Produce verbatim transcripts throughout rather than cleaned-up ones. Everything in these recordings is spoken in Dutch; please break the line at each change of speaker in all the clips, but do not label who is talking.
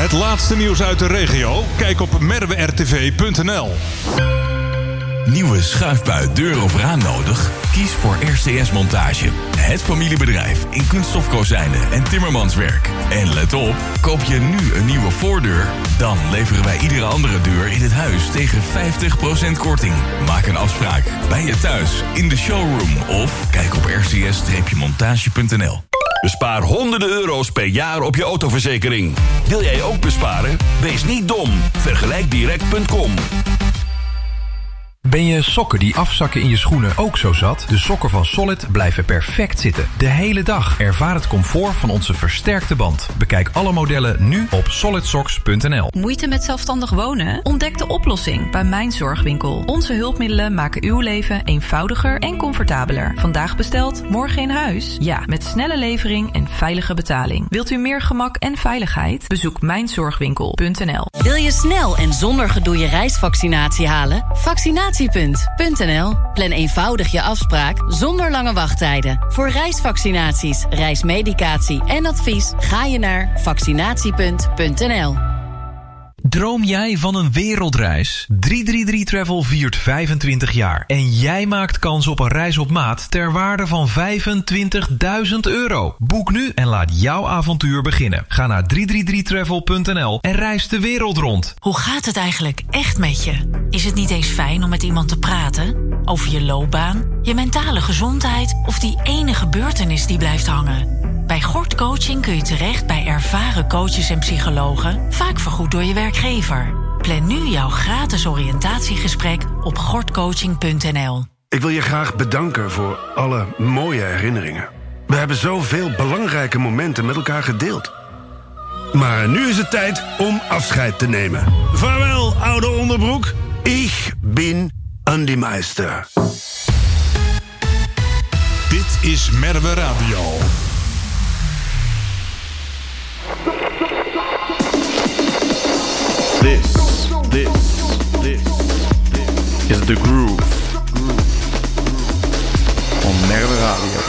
Het laatste nieuws uit de regio? Kijk op merwe r t v punt n l.
Nieuwe schuifbui, deur of raam nodig? Kies voor R C S Montage. Het familiebedrijf in kunststofkozijnen en timmermanswerk. En let op, koop je nu een nieuwe voordeur, dan leveren wij iedere andere deur in het huis tegen vijftig procent korting. Maak een afspraak bij je thuis, in de showroom of kijk op r c s montage punt n l.
Bespaar honderden euro's per jaar op je autoverzekering. Wil jij ook besparen? Wees niet dom. vergelijk direct punt com.
Ben je sokken die afzakken in je schoenen ook zo zat? De sokken van Solid blijven perfect zitten. De hele dag. Ervaar het comfort van onze versterkte band. Bekijk alle modellen nu op solid socks punt n l.
Moeite met zelfstandig wonen? Ontdek de oplossing bij Mijn Zorgwinkel. Onze hulpmiddelen maken uw leven eenvoudiger en comfortabeler. Vandaag besteld, morgen in huis? Ja, met snelle levering en veilige betaling. Wilt u meer gemak en veiligheid? Bezoek mijn zorgwinkel punt n l.
Wil je snel en zonder gedoe je reisvaccinatie halen? Vaccinatie punt n l. Plan eenvoudig je afspraak zonder lange wachttijden. Voor reisvaccinaties, reismedicatie en advies ga je naar vaccinatie punt n l.
Droom jij van een wereldreis? drie drie drie Travel viert vijfentwintig jaar. En jij maakt kans op een reis op maat ter waarde van vijfentwintigduizend euro. Boek nu en laat jouw avontuur beginnen. Ga naar drie drie drie travel punt n l en reis de wereld rond.
Hoe gaat het eigenlijk echt met je? Is het niet eens fijn om met iemand te praten? Over je loopbaan, je mentale gezondheid of die ene gebeurtenis die blijft hangen? Bij Gort Coaching kun je terecht bij ervaren coaches en psychologen, vaak vergoed door je werkgever. Plan nu jouw gratis oriëntatiegesprek op gort coaching punt n l.
Ik wil je graag bedanken voor alle mooie herinneringen. We hebben zoveel belangrijke momenten met elkaar gedeeld. Maar nu is het tijd om afscheid te nemen. Vaarwel, oude onderbroek. Ik ben Andy Meister.
Dit is Merwe Radio.
This, this, this, this is the groove, groove, groove on Merwe Radio.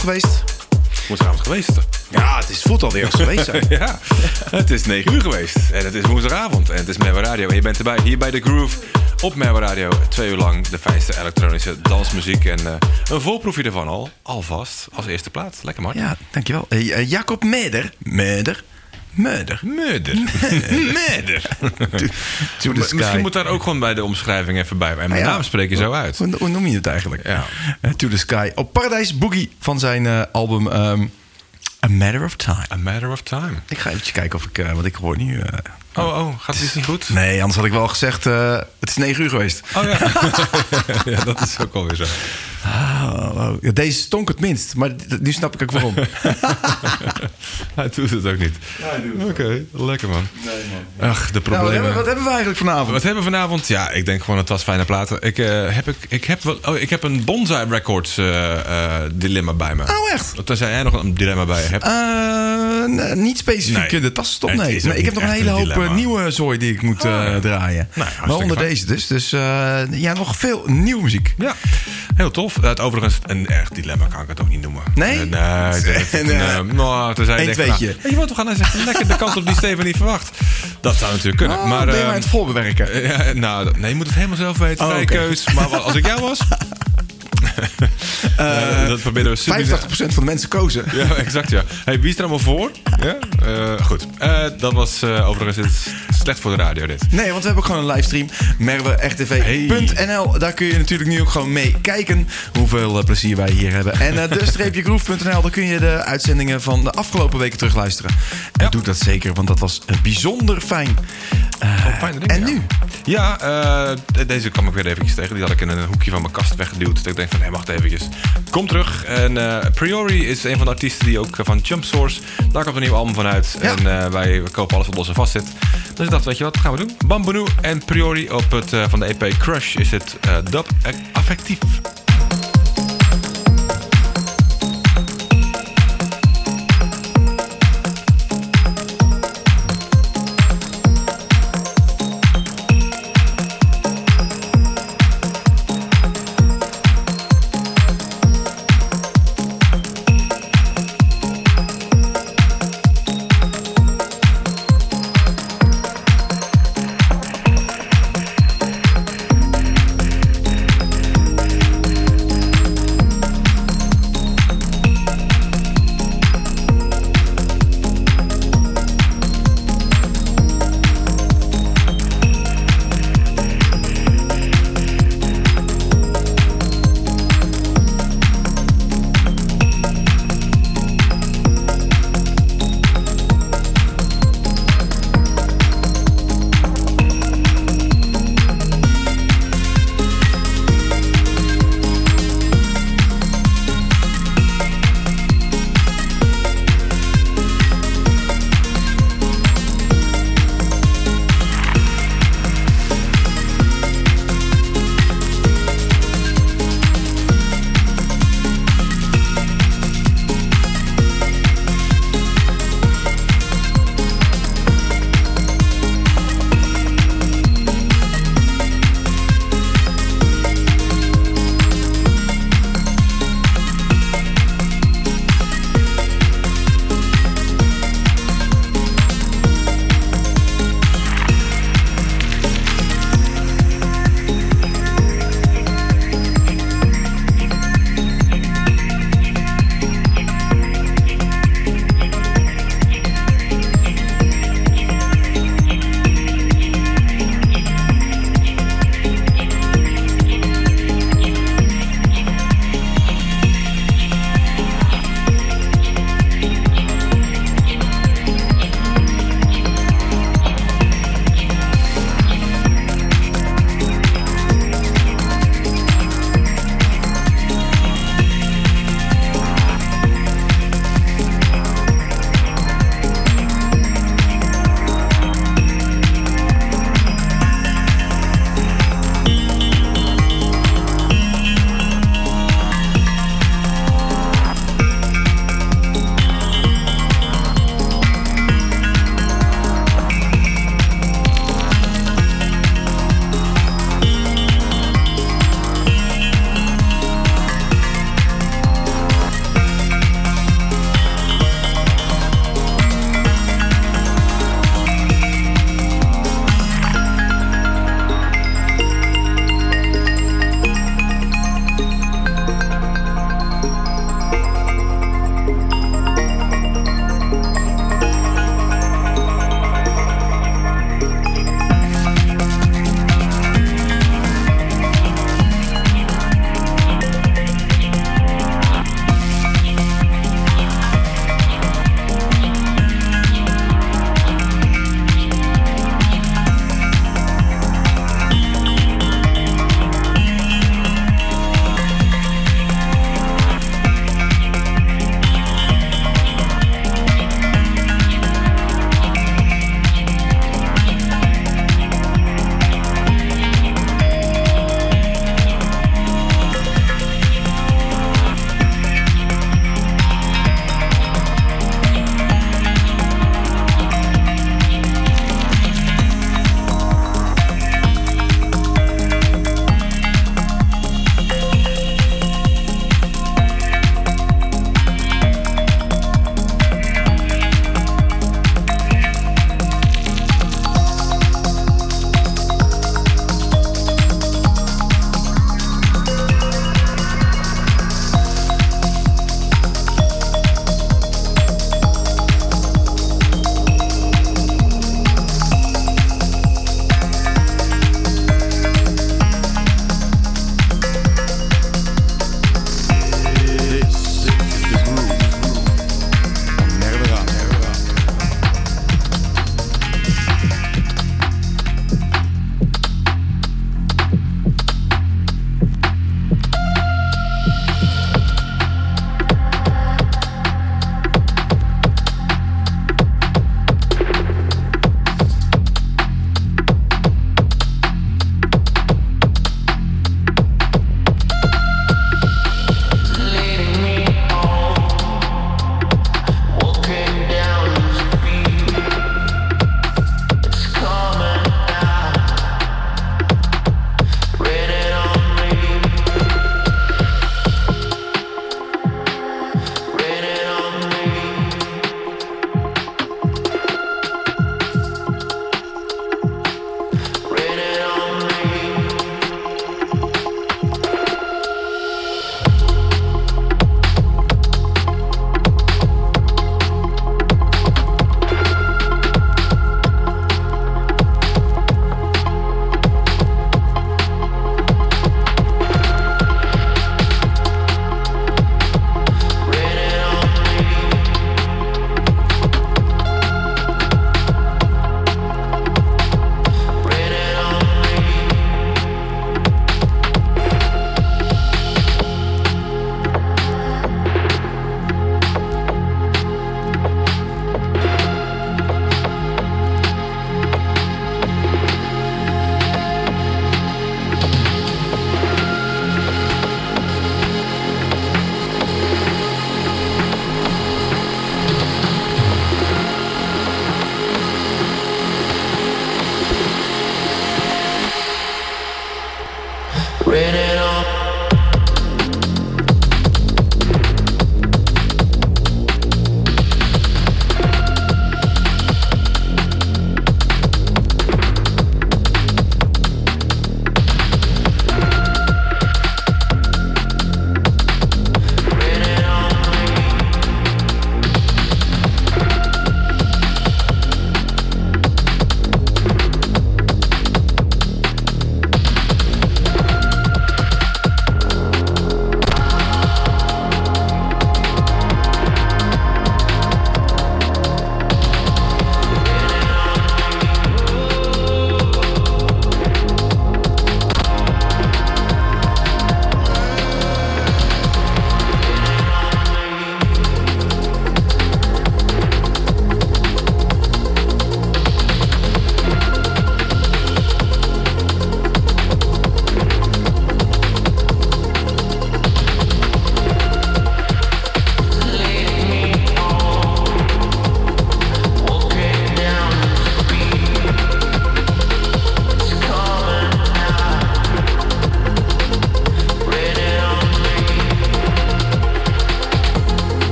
geweest?
Woensdagavond geweest.
Ja, het is, voelt alweer als geweest zijn.
Ja, het is negen uur geweest. En het is woensdagavond. En het is Merwe Radio. En je bent erbij hier bij The Groove op Merwe Radio. Twee uur lang de fijnste elektronische dansmuziek. En uh, een voorproefje ervan al. Alvast als eerste plaat. Lekker man.
Ja, dankjewel. Uh, uh, Jacob Meder. Meder. Murder.
Murder. Murder.
Misschien
moet daar ook gewoon bij de omschrijving even bij. En mijn
ja,
naam spreek je zo uit.
Hoe, hoe noem je het eigenlijk?
Ja.
Uh, to the Sky. Op Paradise Boogie van zijn uh, album um, A Matter of Time.
A Matter of Time.
Ik ga even kijken of ik, uh, wat ik hoor nu... Uh,
oh, oh, gaat het niet goed?
Nee, anders had ik wel gezegd, uh, het is negen uur geweest.
Oh ja. Ja, dat is ook alweer zo.
Oh, oh. Ja, deze stonk het minst, maar nu snap ik ook waarom.
Hij doet het ook niet.
Ja,
Oké, okay, lekker man.
Nee, man.
Ach, de problemen.
Nou, wat, hebben, wat hebben we eigenlijk vanavond?
Wat hebben we vanavond? Ja, ik denk gewoon het was fijne platen. Ik, uh, heb, ik, ik, heb, wel, oh, ik heb een Bonsai Records uh, uh, dilemma bij me.
Oh, echt?
Tenzij jij nog een dilemma bij je hebt.
Uh, nee, niet specifiek nee. de tasstop, nee. nee ik heb nog een hele hoop dilemma. nieuwe zooi die ik moet uh, oh, ja. draaien. Nou, waaronder deze dus. Dus uh, ja, nog veel nieuwe muziek.
Ja, heel tof. Het overigens, een echt dilemma kan ik het ook niet noemen.
Nee?
Uh, nee, het, het, uh, nou, tenzij je denkt, nou, je wordt toch gaan eens lekker de kant op die Steven niet verwacht. Dat zou natuurlijk kunnen.
Oh,
maar,
ben je
uh,
maar aan het voorbewerken?
Uh, ja, nou, nee, je moet het helemaal zelf weten. Vrije oh, okay. keus. Maar als ik jou was... Uh, dat proberen we
vijfentachtig procent van de mensen kozen.
Ja, exact, ja. Hey, wie is er allemaal voor? Ja? Uh, goed. Uh, dat was uh, overigens het slecht voor de radio, dit.
Nee, want we hebben ook gewoon een livestream. merwe r t v punt n l. Daar kun je natuurlijk nu ook gewoon mee kijken. Hoeveel uh, plezier wij hier hebben. En uh, de streepje groove punt n l. Daar kun je de uitzendingen van de afgelopen weken terugluisteren. En ja. doe dat zeker, want dat was uh, bijzonder fijn. Uh,
oh, fijne dingen,
en
ja.
nu?
Ja, uh, deze kwam ik weer eventjes tegen. Die had ik in een hoekje van mijn kast weggeduwd. Dus ik denk van, hé, hey, wacht eventjes. Kom terug. En uh, Priori is een van de artiesten die ook uh, van Jump Source. Daar komt een nieuw album van uit. Ja. En uh, wij kopen alles wat los en vast zit. Dus ik dacht, weet je wat, gaan we doen? Bamboo en Priori op het uh, van de E P Crush is het uh, Dub Affectief.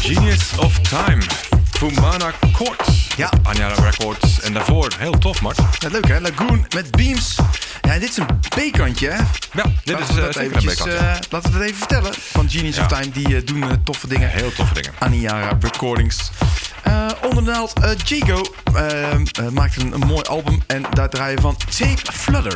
Genius of Time. Fumana Court.
Ja.
Anja Records. En daarvoor, heel tof, Mart.
Ja, leuk hè, Lagoon met Beams. Ja, dit is een B-kantje hè.
Ja, dit
laten
is
we
uh,
dat
zeker
eventjes,
een B-kantje.
uh, laten we dat even vertellen. Van Genius
Ja.
of Time, die uh, doen uh, toffe dingen.
Heel toffe dingen.
Aniara Recordings. Uh, onder de naald, uh, Jago uh, uh, maakt een, een mooi album. En daar draaien van Tape Flutter.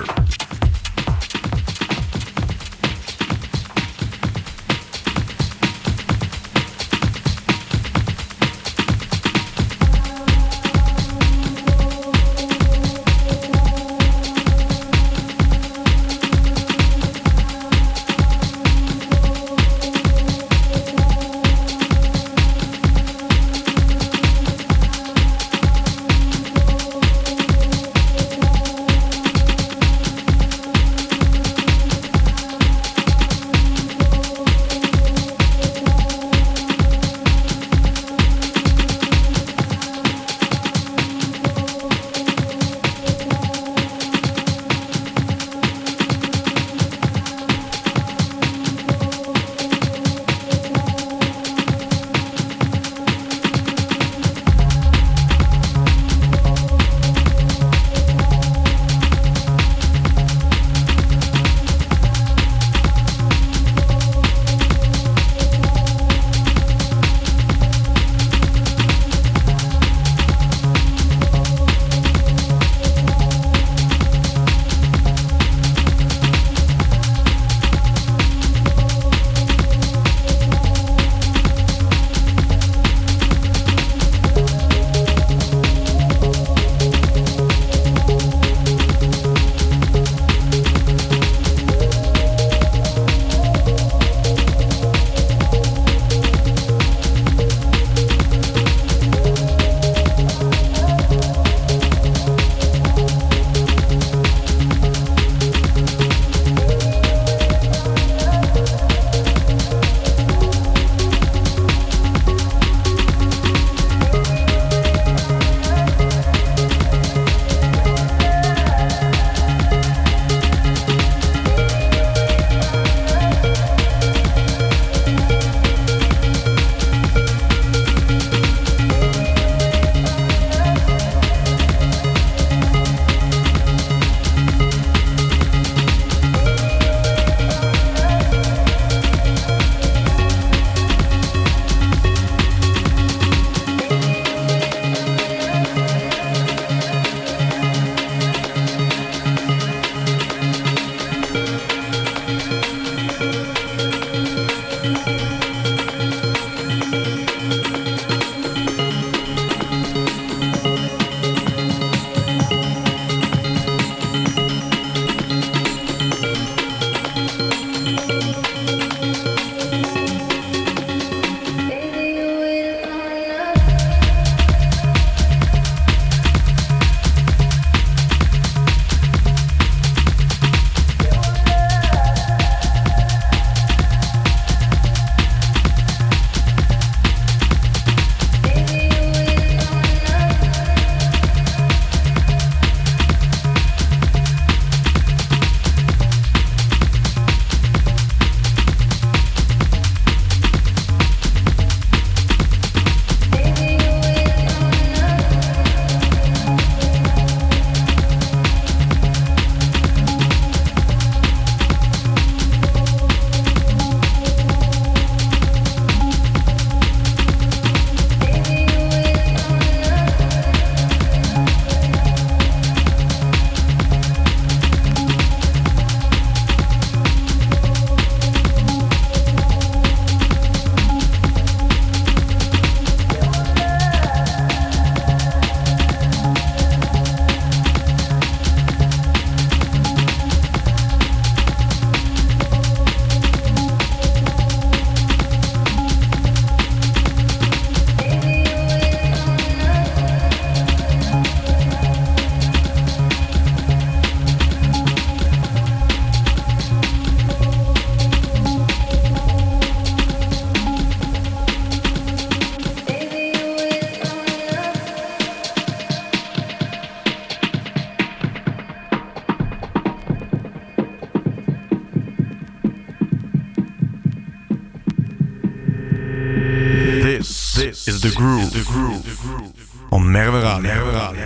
this is the groove. The groove.
On Merwe Radio. Merwe Radio.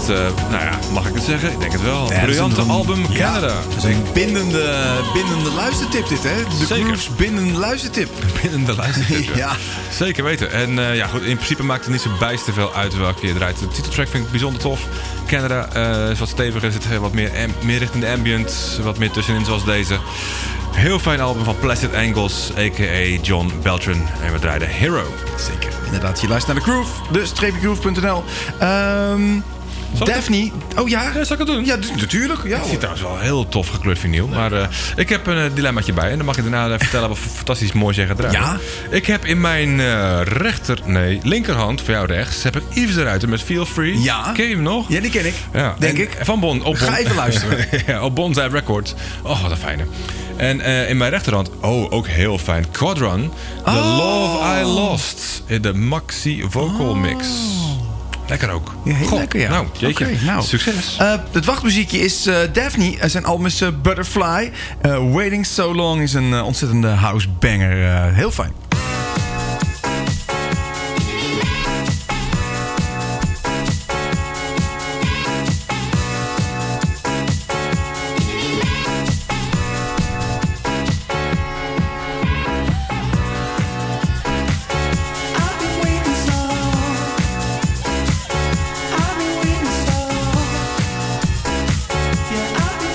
uh, nou ja, mag ik het zeggen? Ik denk het wel.
Ja,
Briljante
een,
album
ja,
Canada.
Dat is een bindende, bindende luistertip dit, hè? De
Zeker.
Grooves bindende luistertip.
Bindende luistertip,
ja.
Zeker weten. En uh, ja, goed, in principe maakt het niet zo bijster veel uit welke je draait. De titeltrack vind ik bijzonder tof. Canada uh, is wat steviger, zit wat meer, am- meer richting de ambient, wat meer tussenin zoals deze. Heel fijn album van Placid Angles, a k a. John Beltran. En we draaiden Hero.
Zeker. Inderdaad, je luistert naar de Groove. De streepje groove punt n l. Um, Daphne. Oh ja?
Ja, zal ik het doen?
Ja, d- natuurlijk. Ja,
het ziet trouwens wel heel tof gekleurd vinyl. Maar uh, ik heb een uh, dilemmaatje bij. En dan mag je daarna uh, vertellen wat fantastisch mooi jij gaat draaien.
Ja?
Ik heb in mijn uh, rechter... Nee, linkerhand, voor jou rechts... heb ik Yves de Ruiter met Feel Free.
Ja.
Ken je hem nog?
Ja, die ken ik.
Ja,
denk
en,
ik.
Van Bon. Op
Ga
bon.
even luisteren.
ja, op Bonsai Records. Oh, wat een fijne. En uh, in mijn rechterhand... Oh, ook heel fijn. Quadron. The
Oh.
Love I Lost. In de Maxi Vocal Mix. Lekker ook.
Ja, heel
Goh,
lekker, ja.
Nou, jeetje.
Okay, nou.
Succes.
Uh, het wachtmuziekje is uh, Daphne. Uh, zijn album is uh, Butterfly. Uh, Waiting So Long is een uh, ontzettende house banger. Uh, heel fijn.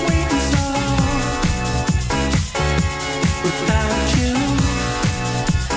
Without you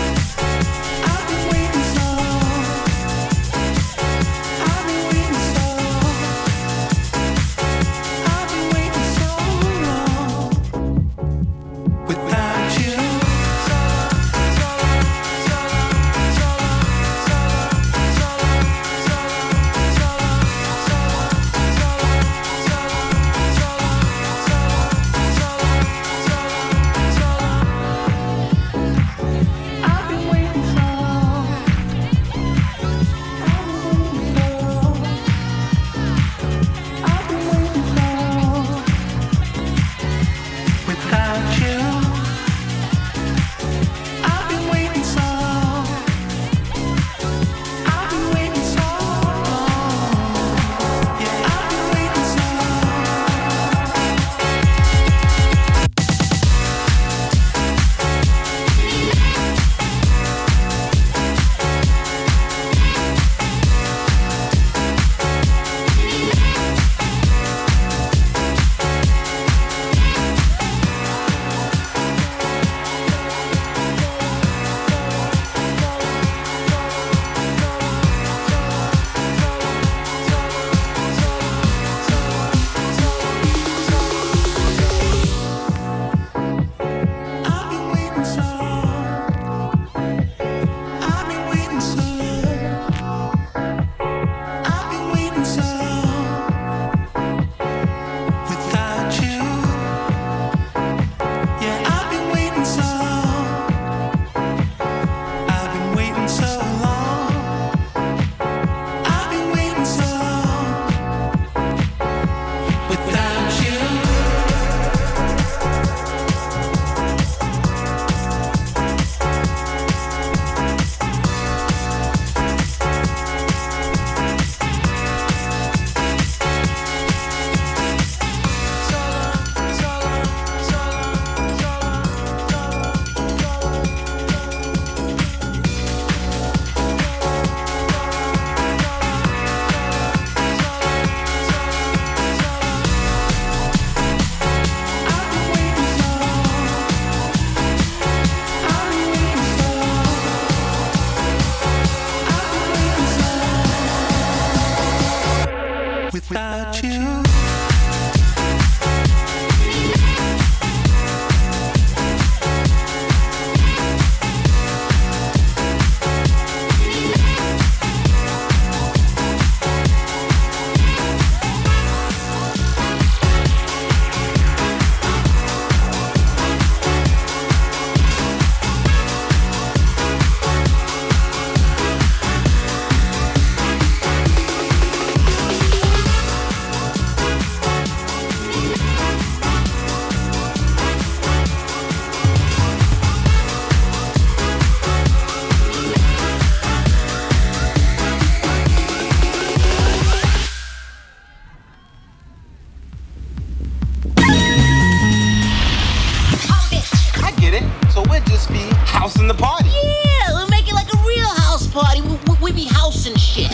get it. So we'll just be housing the party.
Yeah, we'll make it like a real house party. We, we, we be housing shit.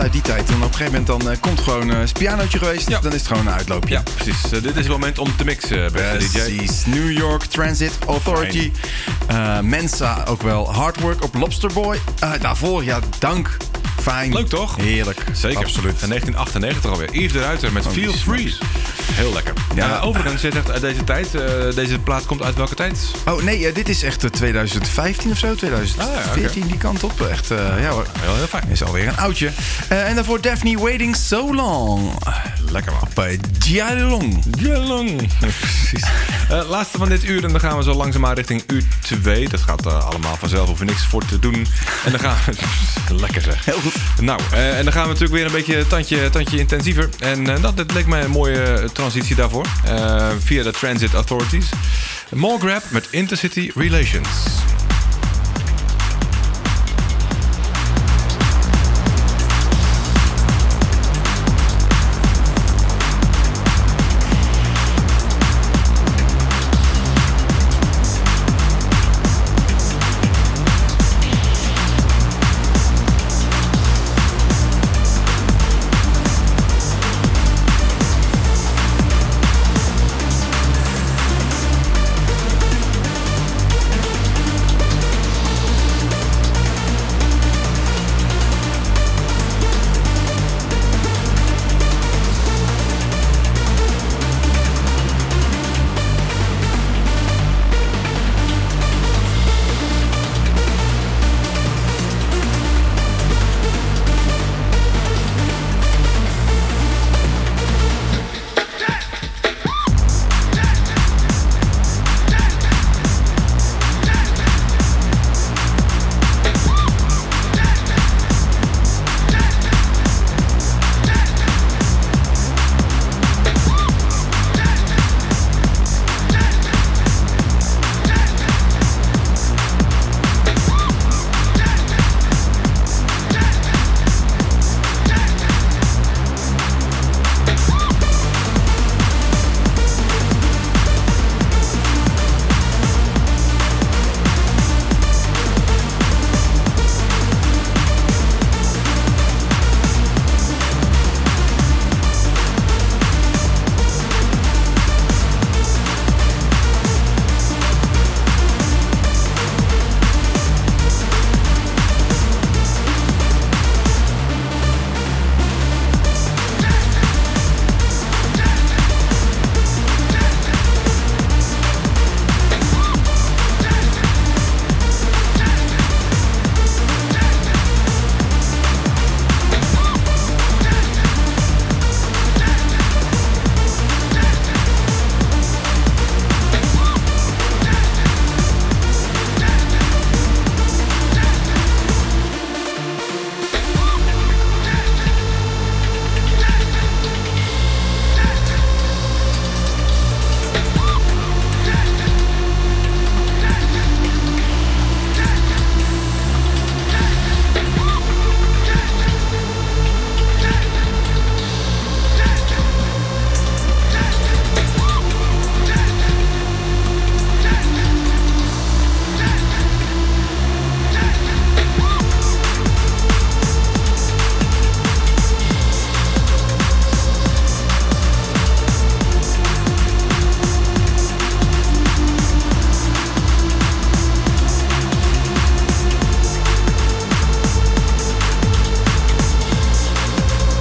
uit die tijd. En op een gegeven moment dan uh, komt gewoon uh, een pianootje geweest. Ja. Dan is het gewoon een uitloopje.
Ja, precies. Uh, dit is het moment om te mixen, beste D J.
Precies. New York Transit Authority. Uh, Mensa ook wel. Hard Work op Lobsterboy. Uh, daarvoor, ja, dank. Fijn.
Leuk toch?
Heerlijk.
Zeker.
Absoluut.
En negentien achtennegentig alweer. Yves de Ruiter met oh, Feel Free. Heel lekker. Ja, uh, overigens, je zegt uit deze tijd. Uh, deze plaat komt uit welke tijd?
Oh nee, uh, dit is echt uh, twintig vijftien of zo. twintig veertien, ah, ja, okay. Die kant op. Echt, uh, ja hoor.
Heel, heel fijn.
Is alweer een oudje. Uh, en daarvoor Daphne Waiting So Long.
Lekker man.
Op uh, Jialong.
Jialong. Precies. Uh, laatste van dit uur en dan gaan we zo langzaamaan richting uur twee. Dat gaat uh, allemaal vanzelf, hoef je niks voor te doen. En dan gaan we... Lekker zeg.
Heel goed.
Nou, uh, en dan gaan we natuurlijk weer een beetje tandje, tandje intensiever. En uh, dat, dat leek mij een mooie transitie daarvoor. Uh, via de Transit Authorities. More Grab met Intercity Relations.